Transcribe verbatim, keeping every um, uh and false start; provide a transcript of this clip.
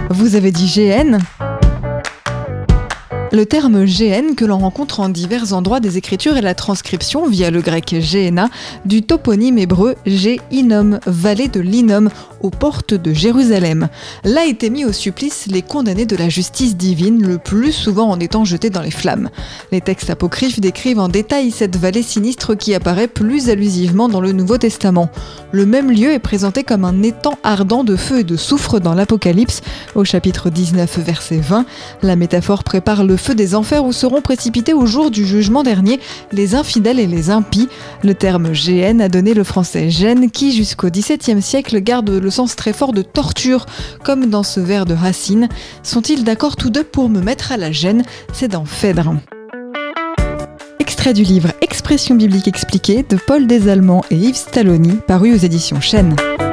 Vous avez dit G N ? Le terme Géhenne, que l'on rencontre en divers endroits des Écritures, est la transcription, via le grec Géhéna, du toponyme hébreu Gé-Hinnom, vallée de l'Hinnom, aux portes de Jérusalem. Là étaient mis au supplice les condamnés de la justice divine, le plus souvent en étant jetés dans les flammes. Les textes apocryphes décrivent en détail cette vallée sinistre qui apparaît plus allusivement dans le Nouveau Testament. Le même lieu est présenté comme un étang ardent de feu et de soufre dans l'Apocalypse, au chapitre dix-neuf, verset vingt. La métaphore prépare le feu des enfers où seront précipités au jour du jugement dernier les infidèles et les impies. Le terme Géhenne a donné le français gêne qui, jusqu'au dix-septième siècle, garde le sens très fort de torture, comme dans ce vers de Racine. Sont-ils d'accord tous deux pour me mettre à la gêne ? C'est dans Phèdre. Extrait du livre Expression biblique expliquée de Paul Desallemands et Yves Stalloni, paru aux éditions Chênes.